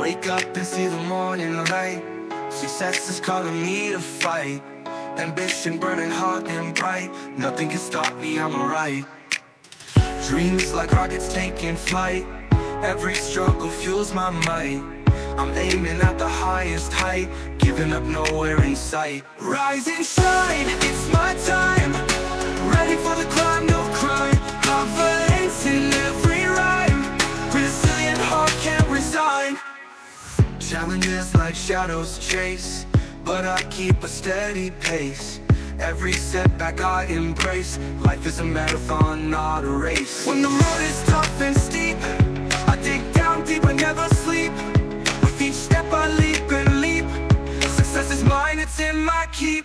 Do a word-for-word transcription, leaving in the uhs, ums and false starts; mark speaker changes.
Speaker 1: wake up and see the morning light. Success is calling me to fight. Ambition burning hot and bright. Nothing can stop me, I'm alright. Dreams like rockets taking flight. Every struggle fuels my might. I'm aiming at the highest height, giving up nowhere in sight. Rise and shine, it's my time. Ready for the climb, no crime. Confidence in every rhyme. Resilient heart can't resign. Challenges like shadows chase, but I keep a steady pace. Every setback I embrace. Life is a marathon, not a race. When the road is tough and steep, I dig down deep and never sleep. With each step I leap and leap. Success is mine, it's in my keep.